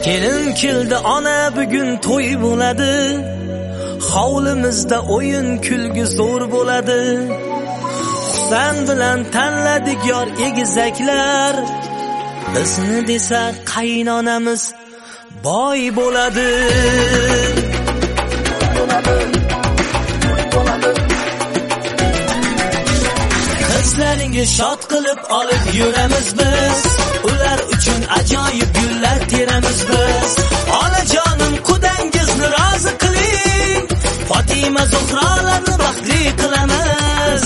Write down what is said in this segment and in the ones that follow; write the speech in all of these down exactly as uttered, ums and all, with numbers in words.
Kelin keldi ona bugun to'y bo'ladi. Hovlimizda o'yin kulgi zo'r bo'ladi. Husan bilan tanladik yor egizaklar. Bizni desa qaynonamiz boy bo'ladi. Qizlaringiz shod qilib olib yuramiz biz. Ular uchun ajoyib gullar teramiz biz. Onajonim qudangizni rozi qiling. Fatima Zuhrolarni baxtli qilamiz.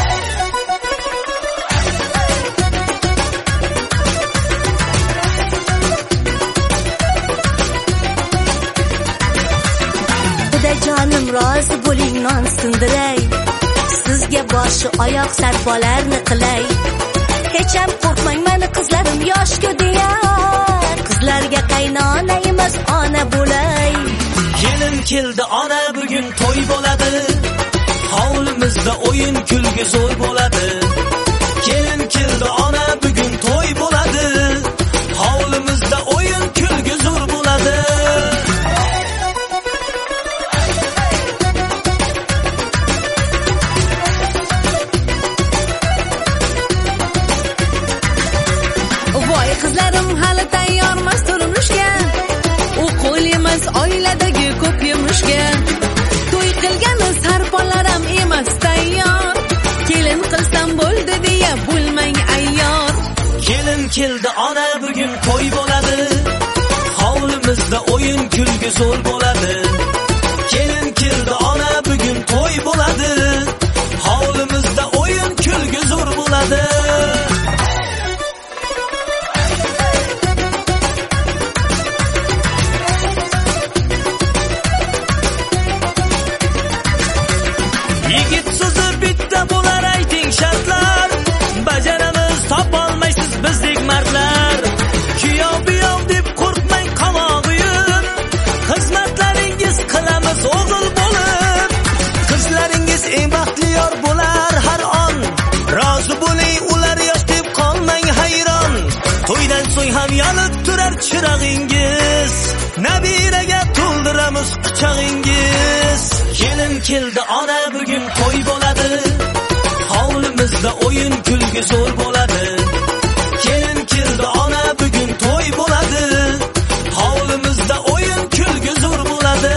Qudajonim rozi bo'ling, non sindiray. Sizga boshi oyoq sarpolarni qilay. Hech ham qo'rqmang, meni qizlarim yosh-ku deya. Qizlarga qaynona emas, ona bo'lay. Kelin keldi ona bugun to'y bo'ladi. Hovlimizda o'yin kulgi zo'r bo'ladi. Kelin keldi ona bugun to'y bo'ladi. Hovlimizda o'yin kulgi zo'r bo'ladi. Voy qizlarim hali tayyormas turmushga. U qo'l emas oiladagi ko'p yumushga. To'y qilgani sarpolar ham emas tayyor. Kelin qilsam bo'ldi deya bo'lmang ayyor. Kelin keldi ona bugun to'y bo'ladi. Hovlimizda o'yin kulgi zo'r bo'ladi. Kelin keldi ona bugun to'y bo'ladi. Hovlimizda o'yin kulgi zo'r bo'ladi. Yigit so'zi bitta bo'lar ayting shartlar. Bajaramiz topolmaysiz bizdek mardlar. Kuyov buyov deb qo'rqmang qamog'im. Xizmatlaringiz qilamiz o'g'il bo'lib. Qizlaringiz eng baxtli yor bo'lar har on. Rozi bo'ling ular yosh deb qolmang hayron. To'ydan so'ng ham yonib turar chirog'ingiz. Nabiraga to'ldiramiz quchog'ingiz. Kelin keldi ona bugun to'y bo'ladi. Hovlimizda o'yin kulgi zo'r bo'ladi. Kelin keldi ona bugun to'y bo'ladi. Hovlimizda o'yin kulgi zo'r bo'ladi.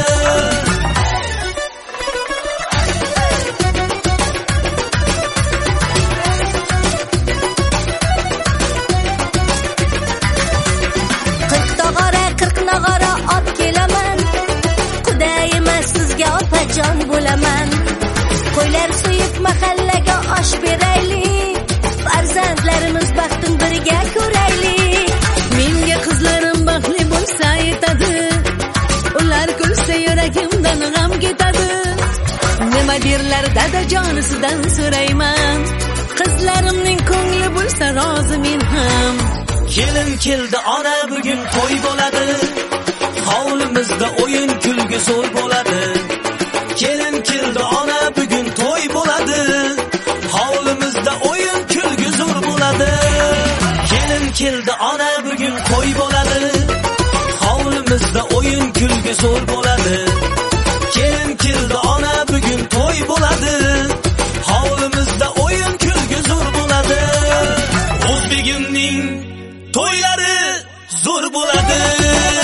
Qirq tog'ora, qirq nog'ora olib kelaman. Quday emas sizga opajon bo'laman. Qo'ylar so'yib mahallaga osh beraylik. Farzandlarimiz baxtin birga ko'raylik. Menga qizlarim baxtli bo'lsa yetadi. Ular kulsa yuragimdan g'am ketadi. Nima derlar dadajonisidan so'rayman. Qizlarimning ko'ngli bo'lsa rozi men ham. Kelin keldi ona bugun to'y bo'ladi. Hovlimizda o'yin kulgi zo'r bo'ladi. Kelin keldi ona bugun to'y bo'ladi. Hovlimizda o'yin kulgi zo'r bo'ladi. Kelin keldi ona bugun to'y bo'ladi. Hovlimizda o'yin kulgi zo'r bo'ladi. Kelin keldi ona bugun to'y bo'ladi. Hovlimizda o'yin kulgi zo'r bo'ladi. O'zbegimning to'ylari zo'r bo'ladi.